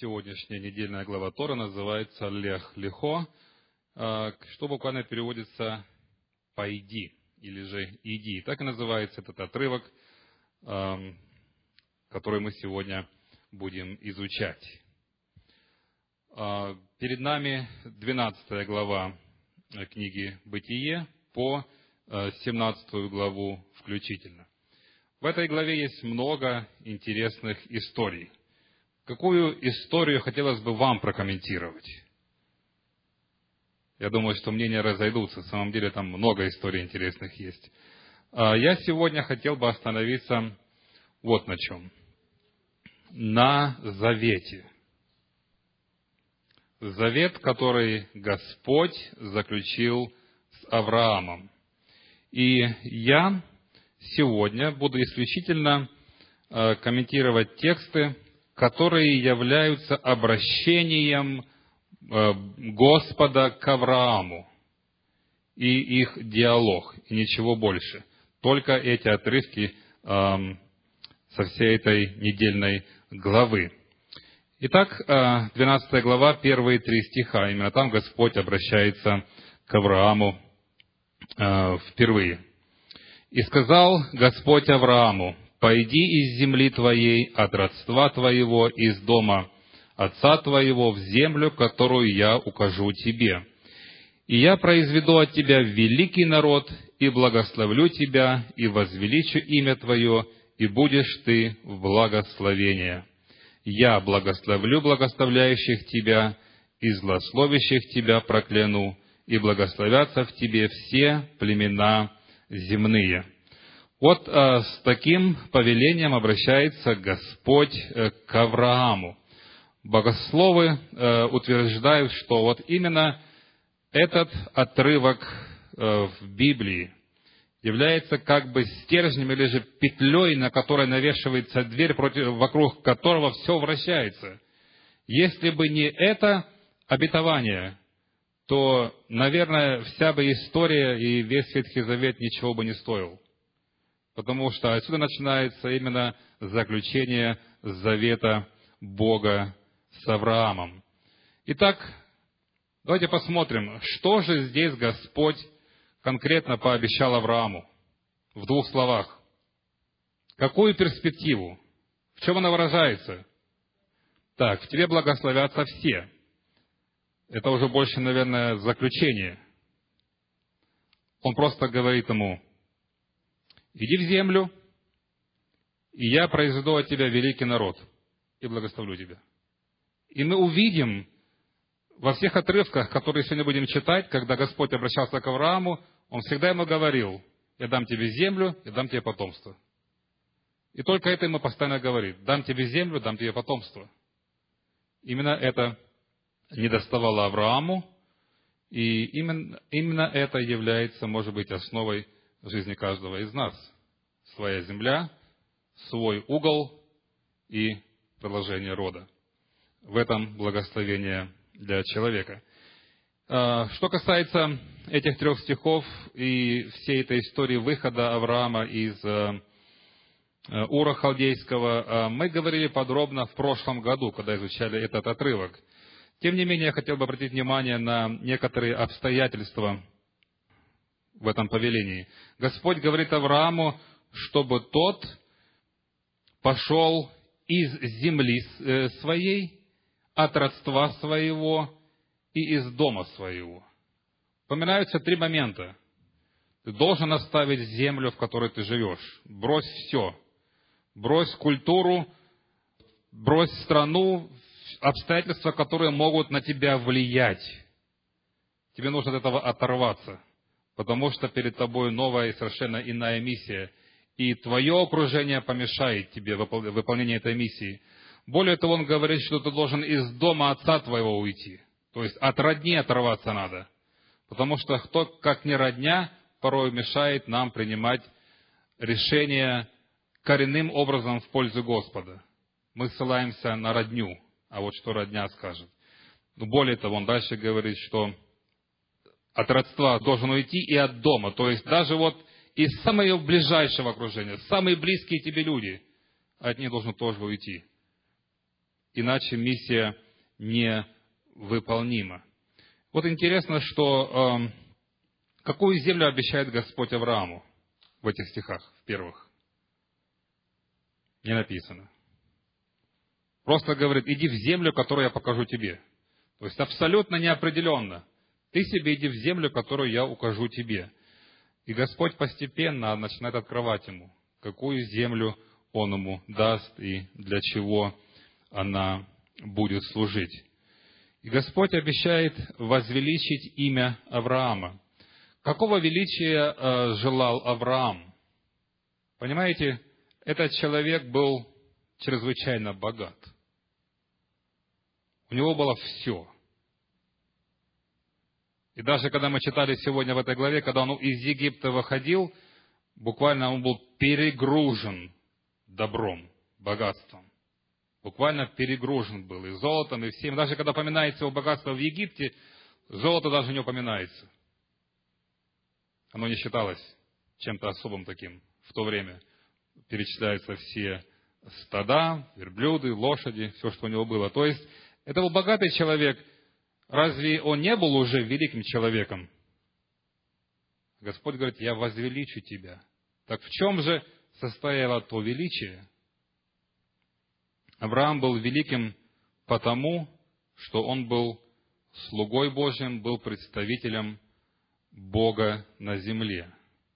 сегодняшняя недельная глава Торы называется «Лех Лехо», что буквально переводится «пойди» или же «иди». Так и называется этот отрывок, который мы сегодня будем изучать. Перед нами 12 глава книги «Бытие» по 17 главу включительно. В этой главе есть много интересных историй. Какую историю хотелось бы вам прокомментировать? Я думаю, что мнения разойдутся. На самом деле там много историй интересных есть. Я сегодня хотел бы остановиться вот на чем. На завете. Завет, который Господь заключил с Авраамом. И я сегодня буду исключительно комментировать тексты, которые являются обращением Господа к Аврааму и их диалог, и ничего больше. Только эти отрывки со всей этой недельной главы. Итак, 12 глава, первые 3 стиха. Именно там Господь обращается к Аврааму впервые. «И сказал Господь Аврааму: пойди из земли твоей, от родства твоего, из дома отца твоего, в землю, которую я укажу тебе. И я произведу от тебя великий народ, и благословлю тебя, и возвеличу имя твое, и будешь ты в благословение. Я благословлю благословляющих тебя, и злословящих тебя прокляну, и благословятся в тебе все племена земные». Вот с таким повелением обращается Господь к Аврааму. Богословы утверждают, что вот именно этот отрывок в Библии является как бы стержнем или же петлей, на которой навешивается дверь, вокруг которого все вращается. Если бы не это обетование, то, наверное, вся бы история и весь Ветхий Завет ничего бы не стоил. Потому что отсюда начинается именно заключение завета Бога с Авраамом. Итак, давайте посмотрим, что же здесь Господь конкретно пообещал Аврааму в 2 словах. Какую перспективу? В чем она выражается? Так, в тебе благословятся все. Это уже больше, наверное, заключение. Он просто говорит ему: иди в землю, и я произведу от тебя великий народ, и благословлю тебя. И мы увидим во всех отрывках, которые сегодня будем читать, когда Господь обращался к Аврааму, Он всегда ему говорил: я дам тебе землю, я дам тебе потомство. И только это ему постоянно говорит: дам тебе землю, дам тебе потомство. Именно это недоставало Аврааму, и именно это является, может быть, основой жизни каждого из нас. Своя земля, свой угол и продолжение рода. В этом благословение для человека. Что касается этих 3 стихов и всей этой истории выхода Авраама из Ура Халдейского, мы говорили подробно в прошлом году, когда изучали этот отрывок. Тем не менее, я хотел бы обратить внимание на некоторые обстоятельства в этом повелении. Господь говорит Аврааму, чтобы тот пошел из земли своей, от родства своего и из дома своего. Упоминаются 3 момента. Ты должен оставить землю, в которой ты живешь. Брось все. Брось культуру, брось страну, обстоятельства, которые могут на тебя влиять. Тебе нужно от этого оторваться, потому что перед тобой новая и совершенно иная миссия. И твое окружение помешает тебе в выполнении этой миссии. Более того, он говорит, что ты должен из дома отца твоего уйти. То есть от родни оторваться надо. Потому что кто, как не родня, порой мешает нам принимать решения коренным образом в пользу Господа. Мы ссылаемся на родню, а вот что родня скажет. Но более того, он дальше говорит, что от родства должен уйти и от дома. То есть даже вот из самого ближайшего окружения, самые близкие тебе люди, от них должен тоже уйти. иначе миссия невыполнима. Вот интересно, что какую землю обещает Господь Аврааму в этих стихах, в первых? Не написано. Просто говорит, иди в землю, которую я покажу тебе. То есть абсолютно неопределенно. Ты себе иди в землю, которую я укажу тебе. И Господь постепенно начинает открывать ему, какую землю Он ему даст и для чего она будет служить. И Господь обещает возвеличить имя Авраама. Какого величия желал Авраам? Понимаете, этот человек был чрезвычайно богат. У него было все. И даже когда мы читали сегодня в этой главе, когда он из Египта выходил, буквально он был перегружен добром, богатством. Буквально перегружен был и золотом, и всем. Даже когда поминается его богатство в Египте, золото даже не упоминается. Оно не считалось чем-то особым таким в то время. Перечисляются все стада, верблюды, лошади, все, что у него было. То есть, это был богатый человек. Разве он не был уже великим человеком? Господь говорит, я возвеличу тебя. Так в чем же состояло то величие? Авраам был великим потому, что он был слугой Божьим, был представителем Бога на земле.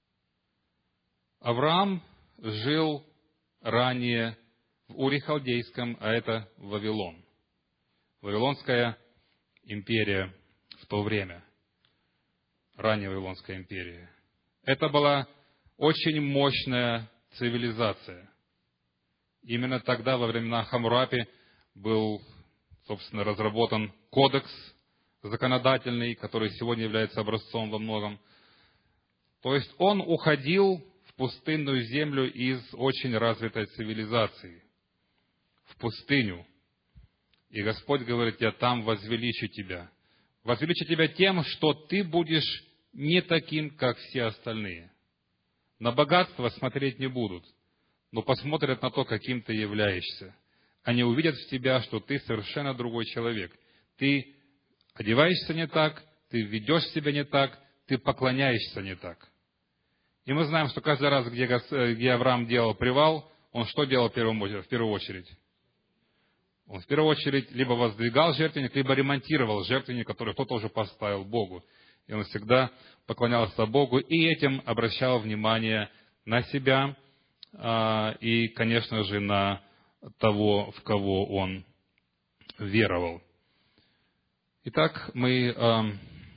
Авраам жил ранее в Уре Халдейском, а это Вавилон. Вавилонская империя в то время. Ранняя Вавилонская империя. Это была очень мощная цивилизация. Именно тогда, во времена Хаммурапи, был, собственно, разработан кодекс законодательный, который сегодня является образцом во многом. То есть он уходил в пустынную землю из очень развитой цивилизации, в пустыню. И Господь говорит, я там возвеличу тебя. Возвеличу тебя тем, что ты будешь не таким, как все остальные. На богатство смотреть не будут, но посмотрят на то, каким ты являешься. Они увидят в тебя, что ты совершенно другой человек. Ты одеваешься не так, ты ведешь себя не так, ты поклоняешься не так. И мы знаем, что каждый раз, где Авраам делал привал, он что делал в первую очередь? Он в первую очередь либо воздвигал жертвенник, либо ремонтировал жертвенник, который кто-то уже поставил Богу. И он всегда поклонялся Богу и этим обращал внимание на себя и, конечно же, на того, в кого он веровал. Итак, мы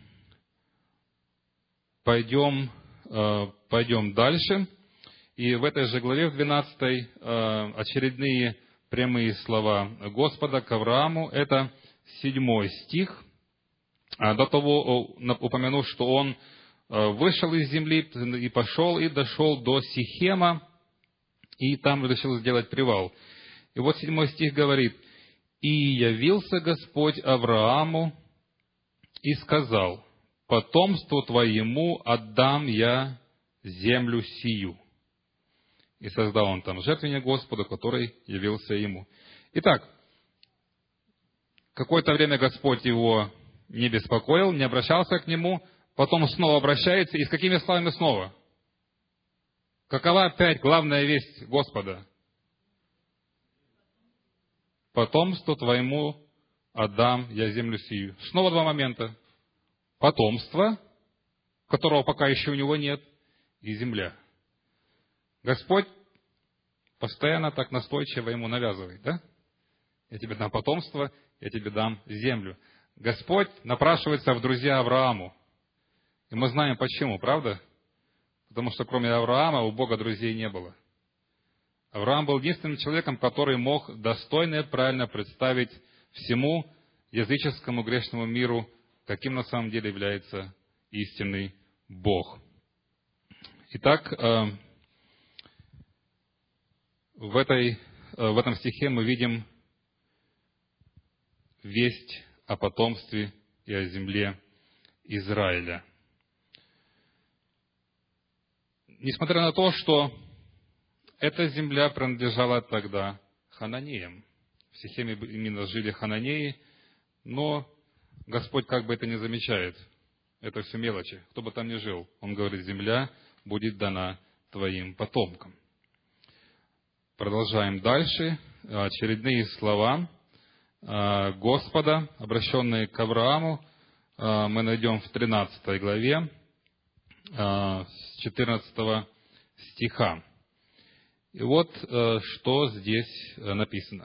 пойдем дальше. И в этой же главе, в 12, очередные прямые слова Господа к Аврааму. Это 7 стих. До того упомянул, что он вышел из земли и пошел, и дошел до Сихема, и там решил сделать привал. И вот 7 стих говорит, «И явился Господь Аврааму и сказал, потомству твоему отдам я землю сию». И создал он там жертвенник Господу, который явился ему. Итак, какое-то время Господь его не беспокоил, не обращался к нему, потом снова обращается, и с какими словами снова? Какова опять главная весть Господа? Потомству твоему отдам я землю сию. Снова 2 момента. Потомство, которого пока еще у него нет, и земля. Господь постоянно так настойчиво ему навязывает, да? Я тебе дам потомство, я тебе дам землю. Господь напрашивается в друзья Аврааму. И мы знаем почему, правда? Потому что кроме Авраама у Бога друзей не было. Авраам был единственным человеком, который мог достойно и правильно представить всему языческому грешному миру, каким на самом деле является истинный Бог. Итак, в этом стихе мы видим весть о потомстве и о земле Израиля. Несмотря на то, что эта земля принадлежала тогда хананеям, В Сихеме именно жили хананеи, но Господь как бы это не замечает. Это все мелочи. Кто бы там ни жил, Он говорит, земля будет дана твоим потомкам. Продолжаем дальше. Очередные слова Господа, обращенные к Аврааму, мы найдем в 13 главе, с 14 стиха. И вот что здесь написано.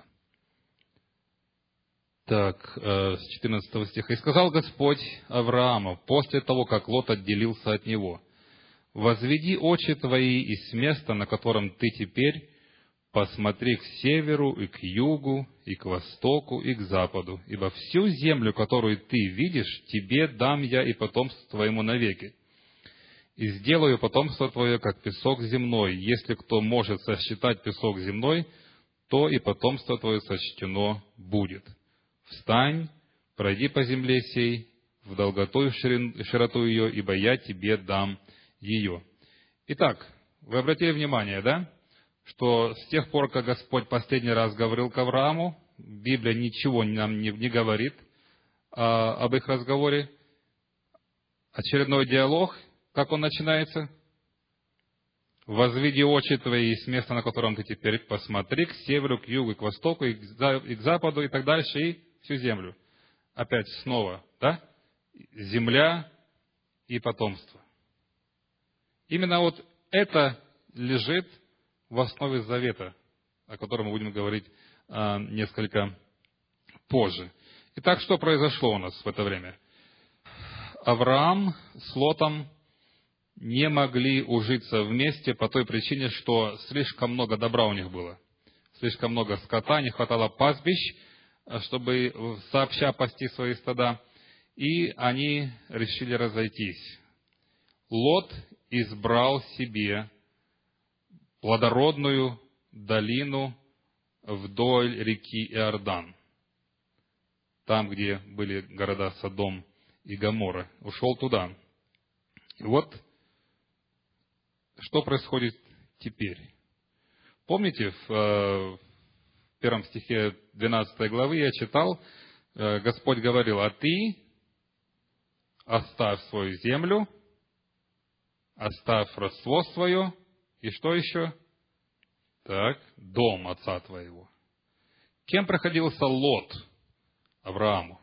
Так, с 14 стиха. «И сказал Господь Аврааму, после того, как Лот отделился от него, возведи очи твои и с места, на котором ты теперь, посмотри к северу и к югу, и к востоку, и к западу, ибо всю землю, которую ты видишь, тебе дам я и потомству твоему навеки. И сделаю потомство твое, как песок земной. Если кто может сосчитать песок земной, то и потомство твое сочтено будет. Встань, пройди по земле сей, в долготу и в широту ее, ибо я тебе дам ее». Итак, вы обратили внимание, да, что с тех пор, как Господь последний раз говорил к Аврааму, Библия ничего нам не говорит об их разговоре. Очередной диалог, как он начинается? «Возведи очи твои с места, на котором ты теперь, посмотри к северу, к югу, к востоку, и к западу, и так дальше, и всю землю». Опять снова, да? Земля и потомство. Именно вот это лежит в основе завета, о котором мы будем говорить несколько позже. Итак, что произошло у нас в это время? Авраам с Лотом не могли ужиться вместе по той причине, что слишком много добра у них было. Слишком много скота, не хватало пастбищ, чтобы сообща пасти свои стада. И они решили разойтись. Лот избрал себе плодородную долину вдоль реки Иордан, там, где были города Содом и Гоморра. Ушел туда. И вот что происходит теперь. Помните, в первом стихе 12 главы я читал, Господь говорил: «А ты оставь свою землю, оставь родство свое». И что еще? Так, дом отца твоего. Кем приходился Лот Аврааму?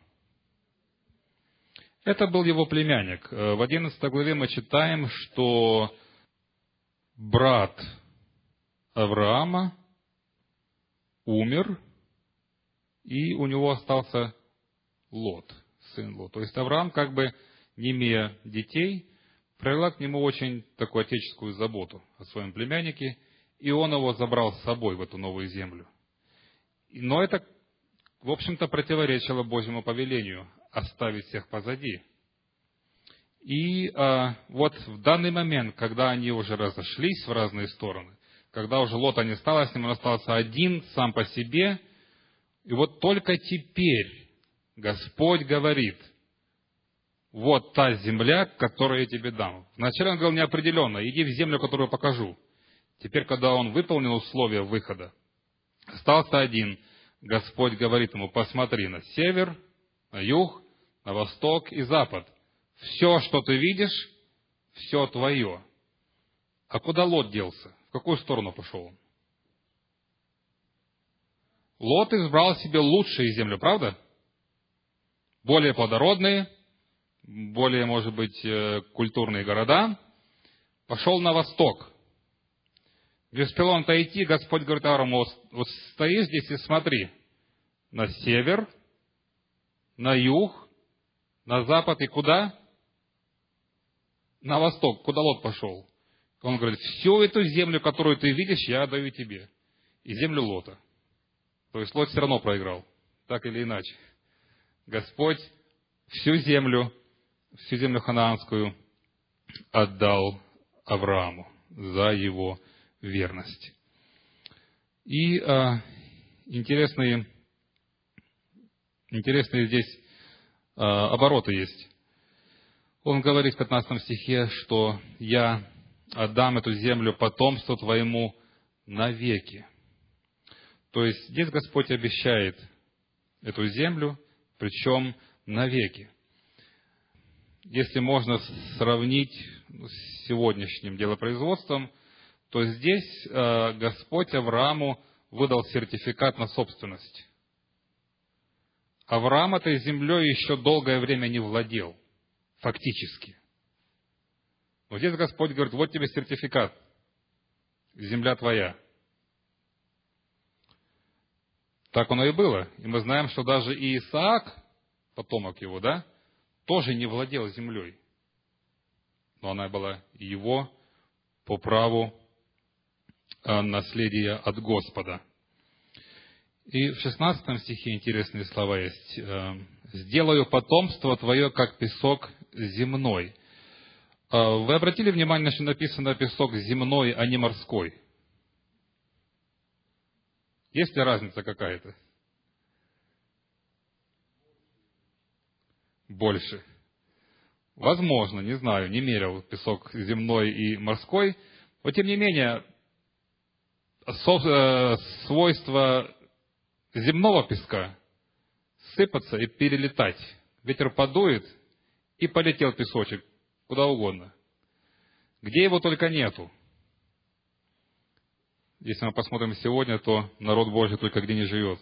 Это был его племянник. В 11 главе мы читаем, что брат Авраама умер, и у него остался Лот, сын Лот. То есть Авраам, как бы не имея детей, проявила к нему очень такую отеческую заботу о своем племяннике, и он его забрал с собой в эту новую землю. Но это, в общем-то, противоречило Божьему повелению оставить всех позади. И вот в данный момент, когда они уже разошлись в разные стороны, когда уже Лота не стало с ним, он остался один, сам по себе, и вот только теперь Господь говорит: вот та земля, которую я тебе дам. Вначале он говорил неопределенно: иди в землю, которую покажу. Теперь, когда он выполнил условия выхода, остался один. Господь говорит ему: посмотри на север, на юг, на восток и запад. Все, что ты видишь, все твое. А куда Лот делся? В какую сторону пошел он? Лот избрал себе лучшие земли, правда? Более плодородные, более, может быть, культурные города. Пошел на восток. Не успел он отойти, Господь говорит Аврааму: вот стои здесь и смотри на север, на юг, на запад и куда? На восток. Куда Лот пошел? Он говорит: всю эту землю, которую ты видишь, я отдаю тебе. И землю Лота. То есть Лот все равно проиграл, так или иначе. Господь всю землю ханаанскую отдал Аврааму за его верность. И интересные здесь обороты есть. Он говорит в 15 стихе, что «я отдам эту землю потомству твоему навеки». То есть здесь Господь обещает эту землю, причем навеки. Если можно сравнить с сегодняшним делопроизводством, то здесь Господь Аврааму выдал сертификат на собственность. Авраам этой землей еще долгое время не владел, фактически. Но здесь Господь говорит: вот тебе сертификат, земля твоя. Так оно и было. И мы знаем, что даже и Исаак, потомок его, тоже не владел землей. Но она была его по праву наследия от Господа. И в 16 стихе интересные слова есть. «Сделаю потомство твое, как песок земной». Вы обратили внимание, что написано песок земной, а не морской? Есть ли разница какая-то? Больше. Возможно, не знаю, не мерял песок земной и морской, но тем не менее, свойство земного песка сыпаться и перелетать. Ветер подует, и полетел песочек куда угодно. Где его только нету. Если мы посмотрим сегодня, то народ Божий только где не живет.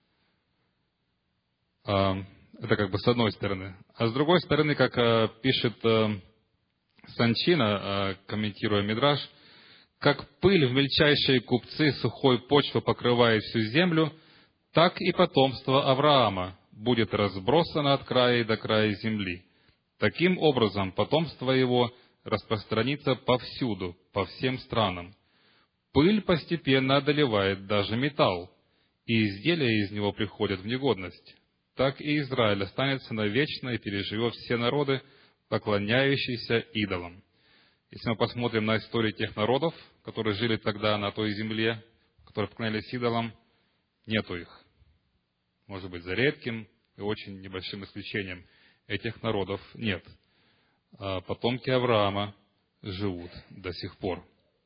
Это как бы с одной стороны. А с другой стороны, как пишет Санчина, комментируя Мидраш, как пыль в мельчайшие купцы сухой почвы покрывает всю землю, так и потомство Авраама будет разбросано от края до края земли. Таким образом, потомство его распространится повсюду, по всем странам. Пыль постепенно одолевает даже металл, и изделия из него приходят в негодность. Так и Израиль останется навечно и переживет все народы, поклоняющиеся идолам. Если мы посмотрим на историю тех народов, которые жили тогда на той земле, которые поклонялись идолам, нету их. Может быть, за редким и очень небольшим исключением этих народов нет. А потомки Авраама живут до сих пор.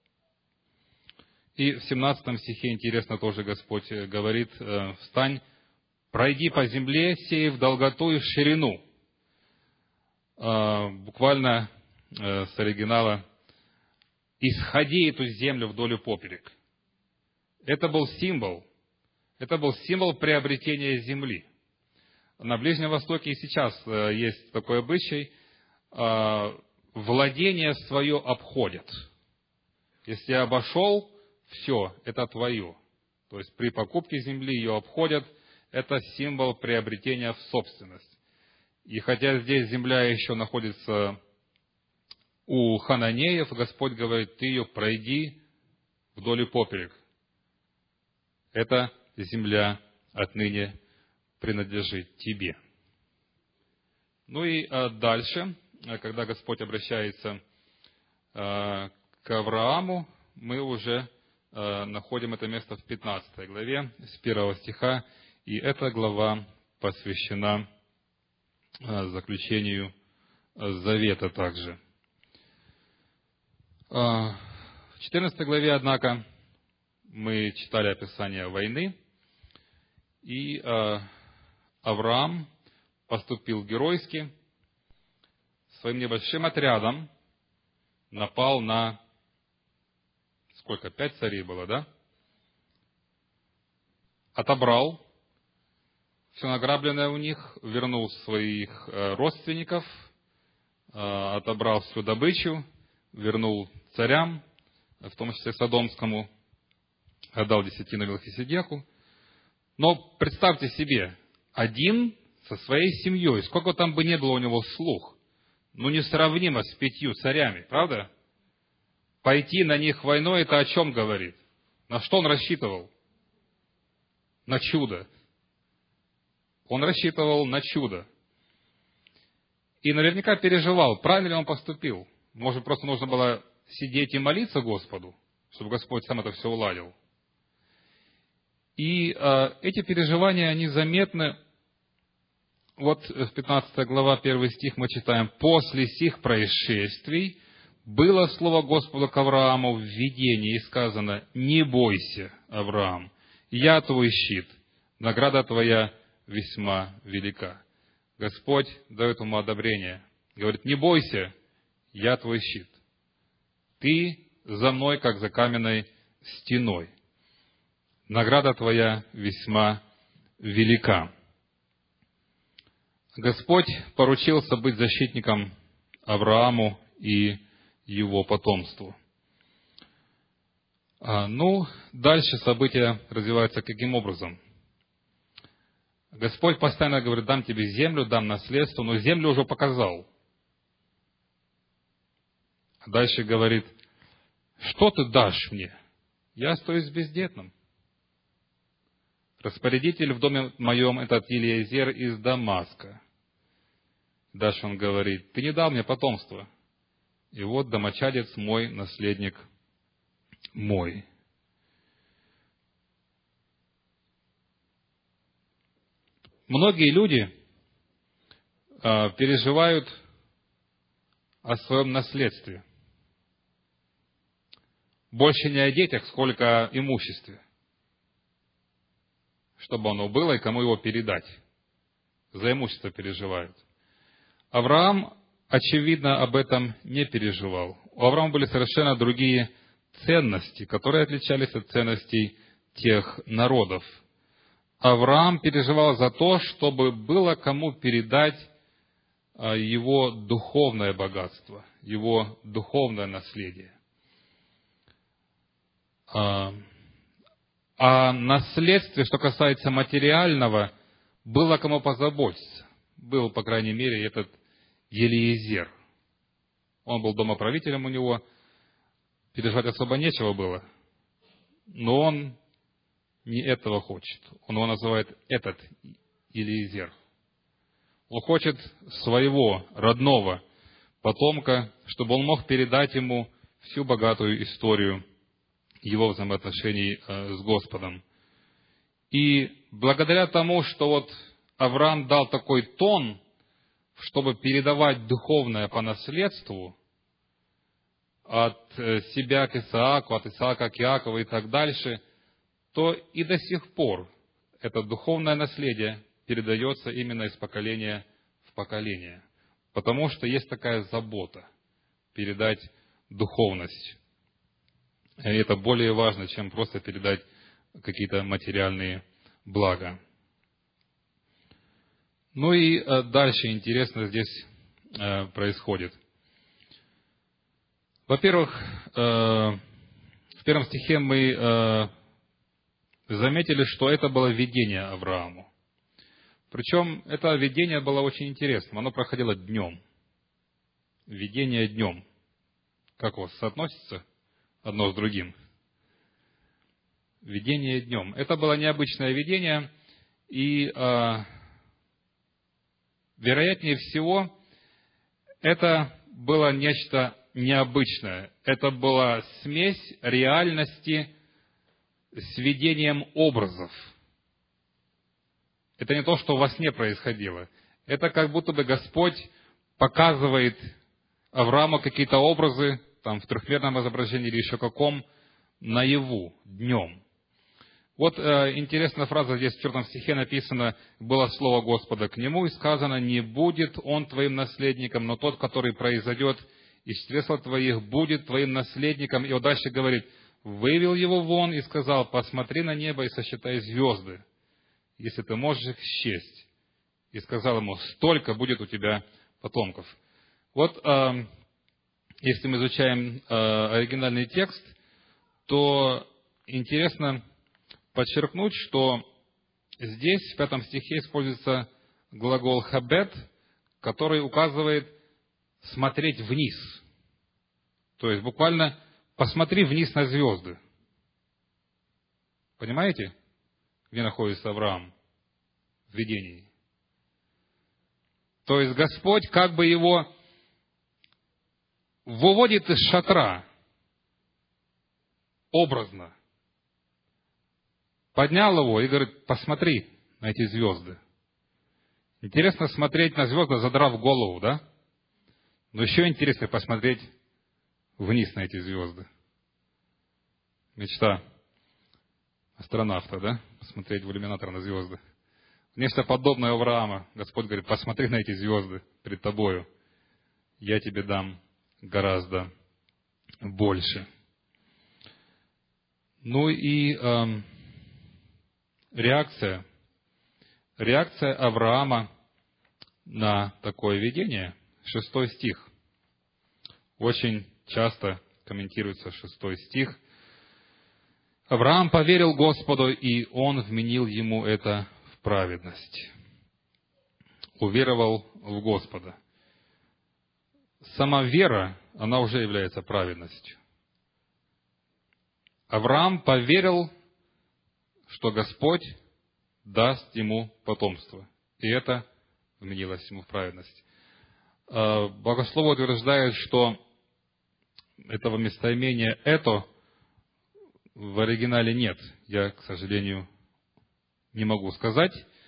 И в 17 стихе, интересно, тоже Господь говорит: «Встань, пройди по земле, сей в долготу и в ширину». Буквально с оригинала: «Исходи эту землю вдоль и поперек». Это был символ приобретения земли. На Ближнем Востоке и сейчас есть такой обычай: владение свое обходят. Если обошел, все, это твое. То есть при покупке земли ее обходят. Это символ приобретения в собственность. И хотя здесь земля еще находится у хананеев, Господь говорит: ты ее пройди вдоль и поперек. Эта земля отныне принадлежит тебе. Ну и дальше, когда Господь обращается к Аврааму, мы уже находим это место в 15 главе, с 1 стиха, и эта глава посвящена заключению завета также. В 14 главе, однако, мы читали описание войны, и Авраам поступил геройски, своим небольшим отрядом напал на, 5 царей было, да? Отобрал все награбленное у них, вернул своих родственников, отобрал всю добычу, вернул царям, в том числе Содомскому, отдал десятину Мелхиседеку. Но представьте себе, один со своей семьей, сколько там бы ни было у него слуг, несравнимо с 5 царями, правда? Пойти на них войной, это о чем говорит? На что он рассчитывал? На чудо. Он рассчитывал на чудо. И наверняка переживал, правильно ли он поступил. Может, просто нужно было сидеть и молиться Господу, чтобы Господь сам это все уладил. И эти переживания, они заметны. Вот в 15 глава, 1 стих мы читаем: «После сих происшествий было слово Господа к Аврааму в видении, и сказано: не бойся, Авраам, я твой щит, награда твоя весьма велика». Господь дает ему одобрение. Говорит: не бойся, я твой щит. Ты за мной, как за каменной стеной. Награда твоя весьма велика. Господь поручился быть защитником Аврааму и его потомству. Дальше события развиваются каким образом? Господь постоянно говорит: дам тебе землю, дам наследство, но землю уже показал. А дальше говорит: что ты дашь мне? Я остаюсь бездетным. Распорядитель в доме моем этот Елиезер из Дамаска. Дальше он говорит: ты не дал мне потомство. И вот домочадец мой, наследник мой. Многие люди переживают о своем наследстве. Больше не о детях, сколько о имуществе. Чтобы оно было и кому его передать. За имущество переживают. Авраам, очевидно, об этом не переживал. У Авраама были совершенно другие ценности, которые отличались от ценностей тех народов. Авраам переживал за то, чтобы было кому передать его духовное богатство, его духовное наследие. О наследстве, что касается материального, было кому позаботиться. Был, по крайней мере, этот Елиезер. Он был домоправителем у него, переживать особо нечего было. Но он не этого хочет. Он его называет этот Елиезер. Он хочет своего родного потомка, чтобы он мог передать ему всю богатую историю его взаимоотношений с Господом. И благодаря тому, что вот Авраам дал такой тон, чтобы передавать духовное по наследству от себя к Исааку, от Исаака к Иакову и так дальше, то и до сих пор это духовное наследие передается именно из поколения в поколение. Потому что есть такая забота передать духовность. И это более важно, чем просто передать какие-то материальные блага. И дальше интересно здесь происходит. Во-первых, в первом стихе мы заметили, что это было видение Аврааму. Причем это видение было очень интересным. Оно проходило днем. Видение днем. Как у вас соотносится одно с другим? Видение днем. Это было необычное видение, и вероятнее всего, это было нечто необычное. Это была смесь реальности с видением образов. Это не то, что во сне происходило. Это как будто бы Господь показывает Аврааму какие-то образы, там в трехмерном изображении или еще каком, наяву, днем. Вот интересная фраза здесь в 4 стихе написано: было слово Господа к нему, и сказано: не будет он твоим наследником, но тот, который произойдет из чресла твоих, будет твоим наследником. И вот дальше говорит: вывел его вон и сказал: посмотри на небо и сосчитай звезды, если ты можешь их счесть. И сказал ему: столько будет у тебя потомков. Вот если мы изучаем оригинальный текст, то интересно подчеркнуть, что здесь, в 5 стихе, используется глагол «хабет», который указывает «смотреть вниз». То есть, буквально «посмотри вниз на звезды». Понимаете, где находится Авраам в видении? То есть, Господь как бы его выводит из шатра образно. Поднял его и говорит: посмотри на эти звезды. Интересно смотреть на звезды, задрав голову, да? Но еще интереснее посмотреть вниз на эти звезды. Мечта астронавта, да? Посмотреть в иллюминатор на звезды. Нечто подобное Авраама. Господь говорит, посмотри на эти звезды пред тобою. Я тебе дам гораздо больше. Ну и реакция Авраама на такое видение, 6 стих. Очень часто комментируется 6 стих. Авраам поверил Господу, и Он вменил ему это в праведность. Уверовал в Господа. Сама вера, она уже является праведностью. Авраам поверил, что Господь даст ему потомство. И это вменилось ему в праведность. Богословы утверждают, что этого местоимения «это» в оригинале нет. Я, к сожалению, не могу сказать.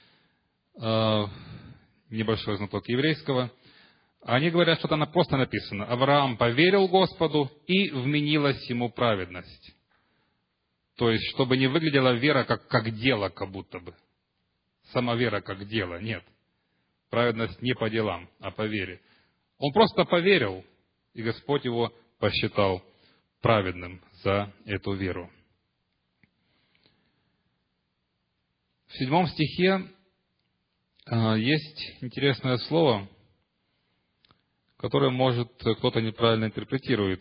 Небольшой знаток еврейского. Они говорят, что там просто написано: Авраам поверил Господу, и вменилась ему праведность. То есть, чтобы не выглядела вера как дело, как будто бы. Сама вера как дело. Нет. Праведность не по делам, а по вере. Он просто поверил, и Господь его посчитал праведным за эту веру. В 7 стихе есть интересное слово, которое, может, кто-то неправильно интерпретирует.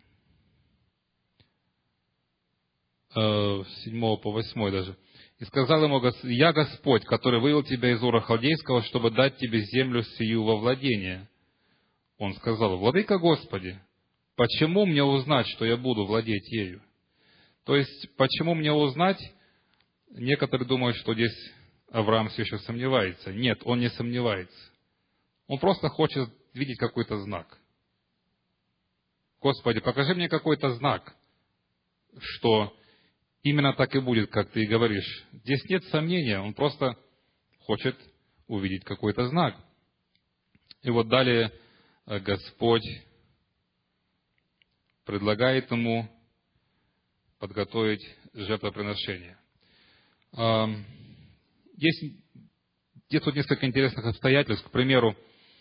С 7 по 8 даже. «И сказал ему: Я Господь, который вывел тебя из Ура Халдейского, чтобы дать тебе землю сию во владение. Он сказал: Владыка Господи, почему мне узнать, что я буду владеть ею?» То есть, почему мне узнать? Некоторые думают, что здесь Авраам все еще сомневается. Нет, он не сомневается. Он просто хочет видеть какой-то знак. Господи, покажи мне какой-то знак, что именно так и будет, как ты и говоришь. Здесь нет сомнения, он просто хочет увидеть какой-то знак. И вот далее Господь предлагает ему подготовить жертвоприношение. Есть тут несколько интересных обстоятельств. К примеру,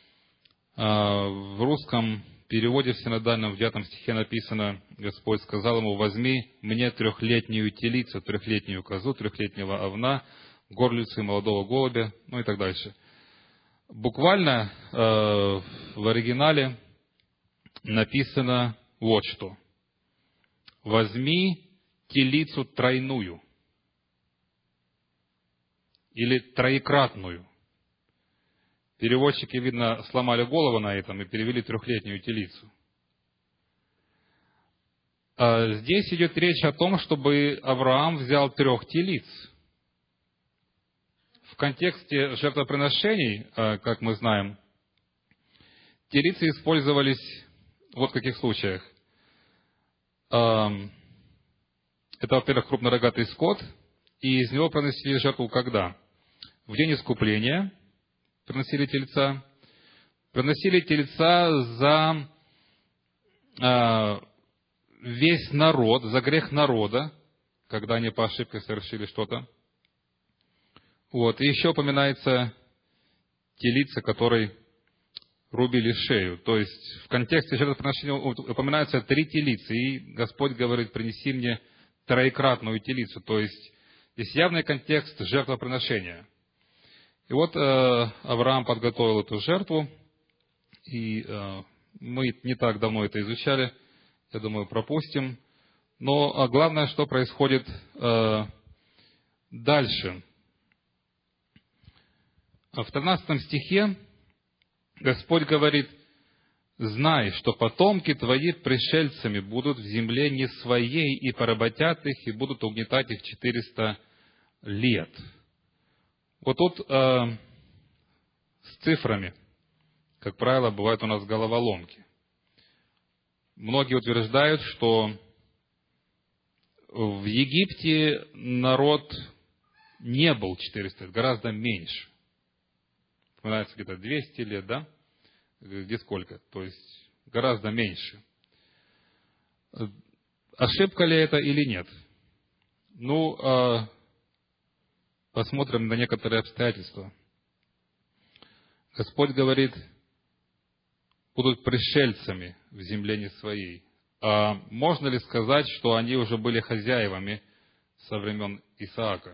в русском переводе в синодальном в 9 стихе написано: Господь сказал ему: возьми мне 3-летнюю телицу, 3-летнюю козу, 3-летнего овна, горлицу и молодого голубя, ну и так дальше. Буквально в оригинале написано вот что: возьми телицу тройную или троекратную. Переводчики, видно, сломали голову на этом и перевели 3-летнюю телицу. Здесь идет речь о том, чтобы Авраам взял 3 телиц. В контексте жертвоприношений, как мы знаем, телицы использовались вот в каких случаях. Это, во-первых, крупнорогатый скот, и из него приносили жертву когда? В день искупления приносили тельца. Приносили тельца за весь народ, за грех народа, когда они по ошибке совершили что-то. Вот. И еще упоминается телица, которой рубили шею. То есть в контексте жертвоприношения упоминаются 3 телицы. И Господь говорит: принеси мне 3-кратную телицу. То есть здесь явный контекст жертвоприношения. И вот Авраам подготовил эту жертву, и мы не так давно это изучали, я думаю, пропустим. Но главное, что происходит дальше. В 13 стихе Господь говорит: «Знай, что потомки твои пришельцами будут в земле не своей, и поработят их, и будут угнетать их 400 лет». Вот тут с цифрами, как правило, бывают у нас головоломки. Многие утверждают, что в Египте народ не был 400 лет, гораздо меньше. Упоминается где-то 200 лет, да? Где сколько? То есть гораздо меньше. Ошибка ли это или нет? Посмотрим на некоторые обстоятельства. Господь говорит, будут пришельцами в земле не своей. А можно ли сказать, что они уже были хозяевами со времен Исаака?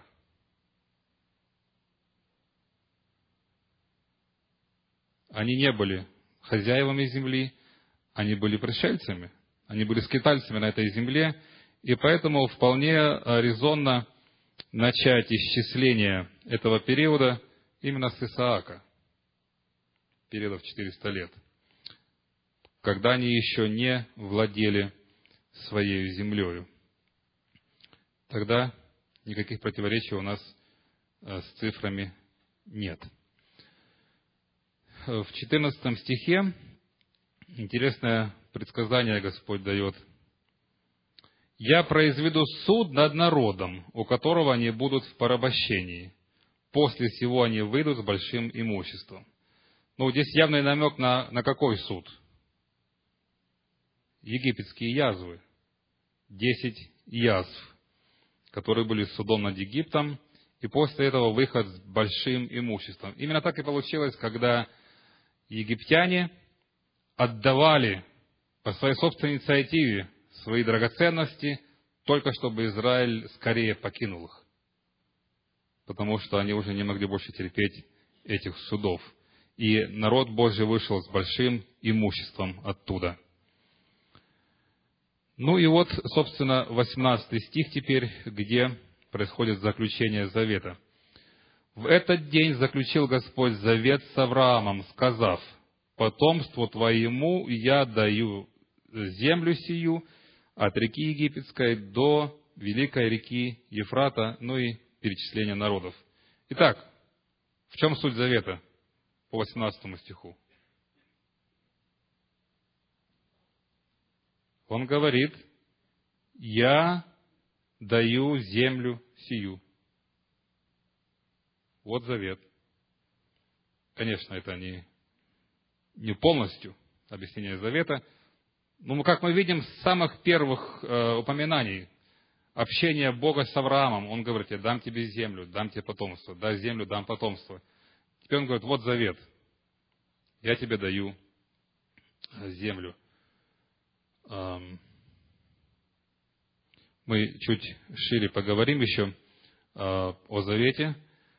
Они не были хозяевами земли, они были пришельцами, они были скитальцами на этой земле, и поэтому вполне резонно начать исчисление этого периода именно с Исаака, периода в 400 лет, когда они еще не владели своей землею. Тогда никаких противоречий у нас с цифрами нет. В 14 стихе интересное предсказание Господь дает. «Я произведу суд над народом, у которого они будут в порабощении. После сего они выйдут с большим имуществом». Здесь явный намек на какой суд? Египетские язвы. 10 язв, которые были судом над Египтом, и после этого выход с большим имуществом. Именно так и получилось, когда египтяне отдавали по своей собственной инициативе свои драгоценности, только чтобы Израиль скорее покинул их, потому что они уже не могли больше терпеть этих судов. И народ Божий вышел с большим имуществом оттуда. Собственно, 18 стих теперь, где происходит заключение завета. «В этот день заключил Господь завет с Авраамом, сказав: потомству твоему я даю землю сию от реки Египетской до великой реки Ефрата», и перечисление народов. Итак, в чем суть завета по 18 стиху? Он говорит: «Я даю землю сию». Вот завет. Конечно, это не полностью объяснение завета. Но как мы видим с самых первых упоминаний общения Бога с Авраамом, Он говорит: «Я дам тебе землю, дам тебе потомство, дай землю, дам потомство». Теперь Он говорит: вот завет, я тебе даю землю. Мы чуть шире поговорим еще о завете.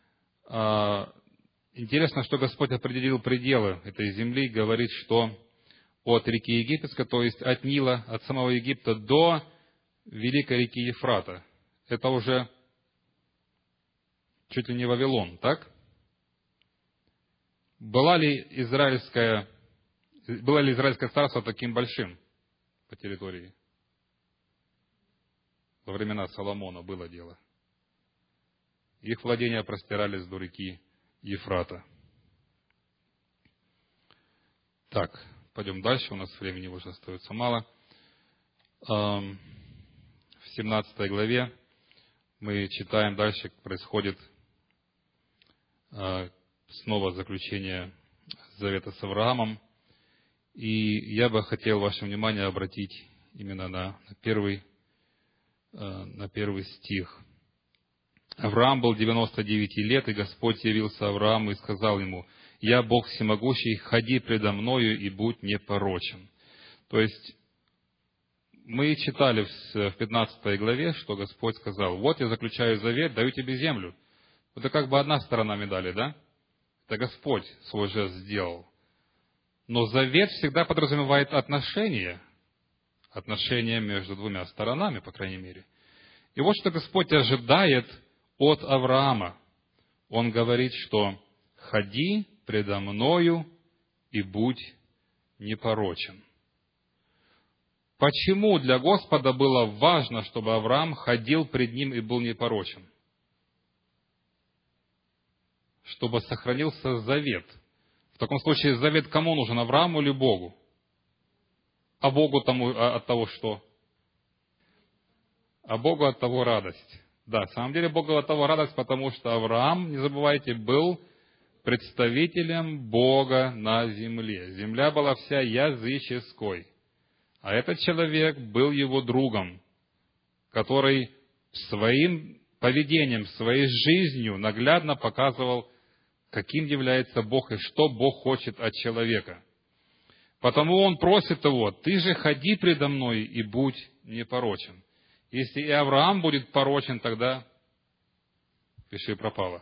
Интересно, что Господь определил пределы этой земли, говорит, что от реки Египетской, то есть от Нила, от самого Египта до великой реки Ефрата. Это уже чуть ли не Вавилон, так? Было ли израильское царство таким большим по территории? Во времена Соломона было дело. Их владения простирались до реки Ефрата. Так, пойдем дальше, у нас времени уже остается мало. В 17 главе мы читаем дальше, происходит снова заключение завета с Авраамом. И я бы хотел ваше внимание обратить именно на первый стих. «Авраам был 99 лет, и Господь явился Аврааму и сказал ему: я Бог всемогущий, ходи предо мною и будь непорочен». То есть, мы читали в 15 главе, что Господь сказал: вот я заключаю завет, даю тебе землю. Это как бы одна сторона медали, да? Это Господь свой жест сделал. Но завет всегда подразумевает отношения между двумя сторонами, по крайней мере. И вот что Господь ожидает от Авраама. Он говорит, что «ходи предо мною и будь непорочен». Почему для Господа было важно, чтобы Авраам ходил пред Ним и был непорочен? Чтобы сохранился завет. В таком случае завет кому нужен, Аврааму или Богу? А Богу от того что? А Богу от того радость. Да, на самом деле Богу от того радость, потому что Авраам, не забывайте, был представителем Бога на земле. Земля была вся языческой. А этот человек был его другом, который своим поведением, своей жизнью наглядно показывал, каким является Бог и что Бог хочет от человека. Потому он просит его: ты же ходи предо мной и будь непорочен. Если и Авраам будет порочен, тогда пиши пропало.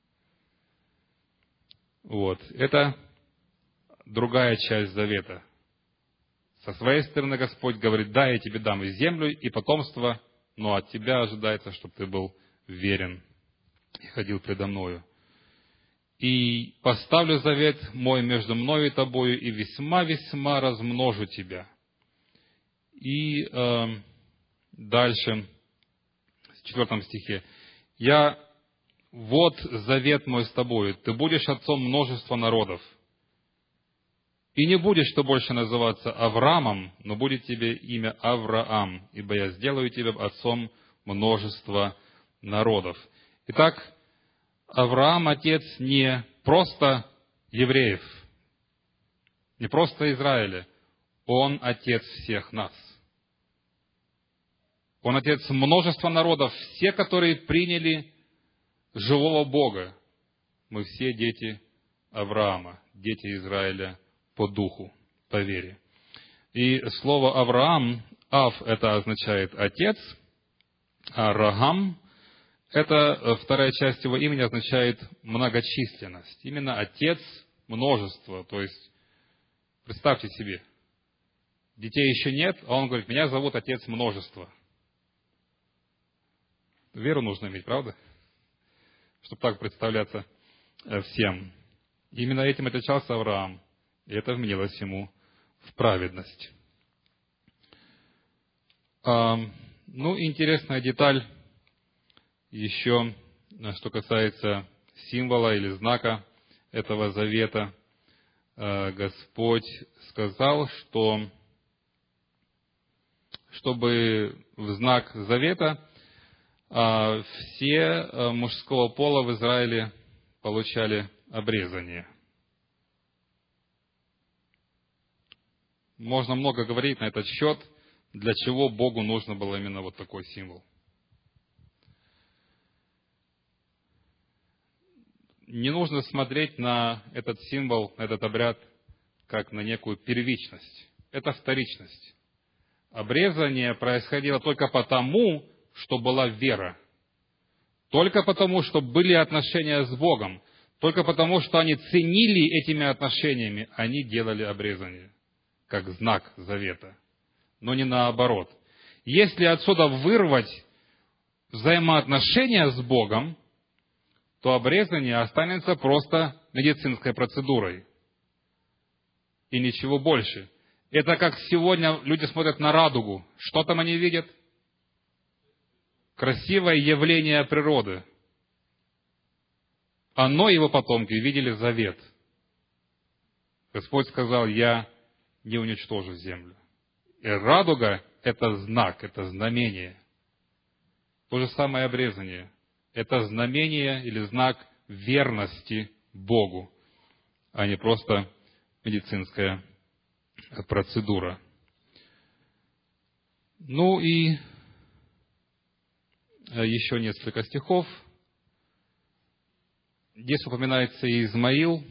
Вот. Это другая часть завета. Со своей стороны Господь говорит: да, я тебе дам и землю, и потомство, но от тебя ожидается, чтобы ты был верен и ходил предо мною. И поставлю завет мой между мною и тобою, и весьма-весьма размножу тебя. И дальше, в 4 стихе. Вот завет мой с тобою, ты будешь отцом множества народов. И не будешь ты больше называться Авраамом, но будет тебе имя Авраам, ибо я сделаю тебя отцом множества народов. Итак, Авраам отец не просто евреев, не просто Израиля, он отец всех нас. Он отец множества народов, все, которые приняли живого Бога. Мы все дети Авраама, дети Израиля по духу, по вере. И слово Авраам, Ав, это означает отец, а Рагам, это вторая часть его имени, означает многочисленность. Именно отец множества. То есть, представьте себе, детей еще нет, а он говорит: меня зовут отец множества. Веру нужно иметь, правда? Чтобы так представляться всем. Именно этим отличался Авраам. И это вменилось ему в праведность. Интересная деталь еще, что касается символа или знака этого завета. Господь сказал, что чтобы в знак завета все мужского пола в Израиле получали обрезание. Можно много говорить на этот счет, для чего Богу нужно было именно вот такой символ. Не нужно смотреть на этот символ, на этот обряд, как на некую первичность. Это вторичность. Обрезание происходило только потому, что была вера. Только потому, что были отношения с Богом. Только потому, что они ценили этими отношениями, они делали обрезание, как знак завета. Но не наоборот. Если отсюда вырвать взаимоотношения с Богом, то обрезание останется просто медицинской процедурой. И ничего больше. Это как сегодня люди смотрят на радугу. Что там они видят? Красивое явление природы. А Ной и его потомки видели завет. Господь сказал: я не уничтожу землю. И радуга – это знак, это знамение. То же самое обрезание. Это знамение или знак верности Богу, а не просто медицинская процедура. И еще несколько стихов. Здесь упоминается Измаил.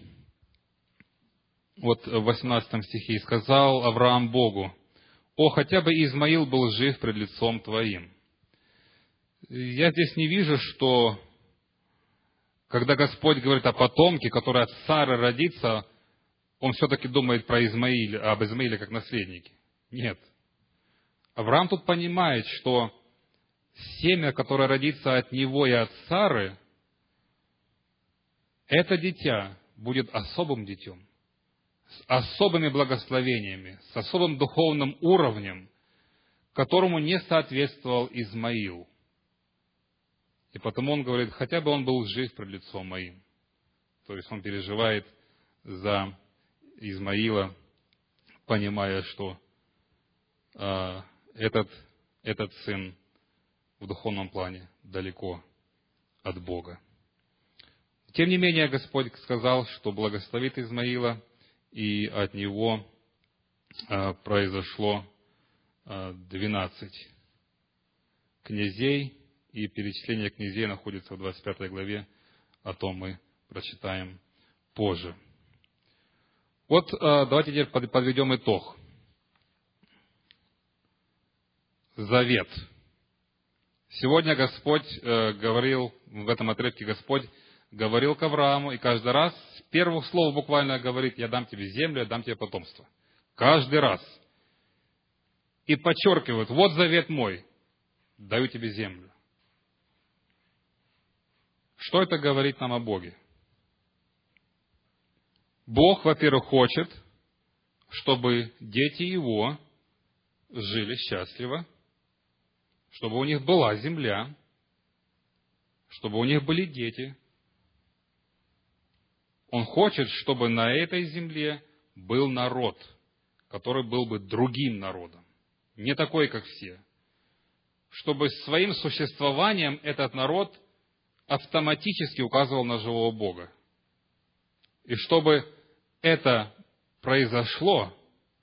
Вот в 18 стихе: «И сказал Авраам Богу: о, хотя бы Измаил был жив пред лицом Твоим». Я здесь не вижу, что, когда Господь говорит о потомке, который от Сары родится, Он все-таки думает про Измаиля, об Измаиле как наследнике. Нет. Авраам тут понимает, что семя, которое родится от него и от Сары, это дитя будет особым детем, с особыми благословениями, с особым духовным уровнем, которому не соответствовал Измаил. И потому он говорит: хотя бы он был жив пред лицом моим. То есть он переживает за Измаила, понимая, что этот сын в духовном плане далеко от Бога. Тем не менее, Господь сказал, что благословит Измаила, и от него произошло 12 князей и перечисление князей находится в 25 главе, о том мы прочитаем позже. Вот давайте теперь подведем итог. Завет. Сегодня Господь говорил, в этом отрывке Господь говорил к Аврааму, и каждый раз с первых слов буквально говорит: я дам тебе землю, я дам тебе потомство. Каждый раз. И подчеркивает: вот завет мой, даю тебе землю. Что это говорит нам о Боге? Бог, во-первых, хочет, чтобы дети Его жили счастливо, чтобы у них была земля, чтобы у них были дети. Он хочет, чтобы на этой земле был народ, который был бы другим народом, не такой, как все. Чтобы своим существованием этот народ автоматически указывал на живого Бога. И чтобы это произошло,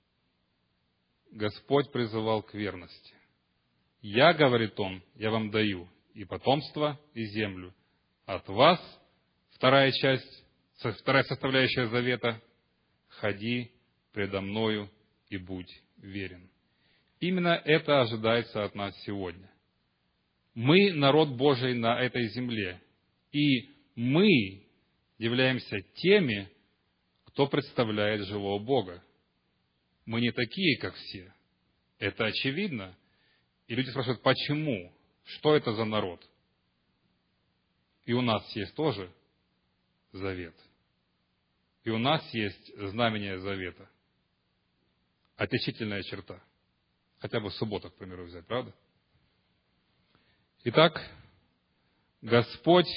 Господь призывал к верности. «Я, — говорит Он, — я вам даю и потомство, и землю. От вас, вторая составляющая завета, ходи предо мною и будь верен». Именно это ожидается от нас сегодня. Мы народ Божий на этой земле, и мы являемся теми, кто представляет живого Бога. Мы не такие, как все. Это очевидно. И люди спрашивают: почему? Что это за народ? И у нас есть тоже завет. И у нас есть знамение завета. Отличительная черта. Хотя бы субботу, к примеру, взять, правда? Итак, Господь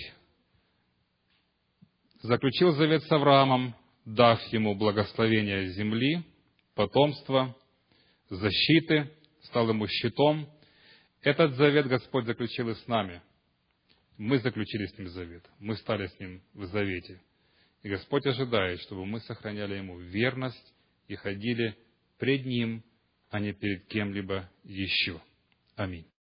заключил завет с Авраамом, дав ему благословение земли, потомства, защиты, стал ему щитом. Этот завет Господь заключил и с нами. Мы заключили с ним завет. Мы стали с ним в завете. И Господь ожидает, чтобы мы сохраняли ему верность и ходили пред ним, а не перед кем-либо еще. Аминь.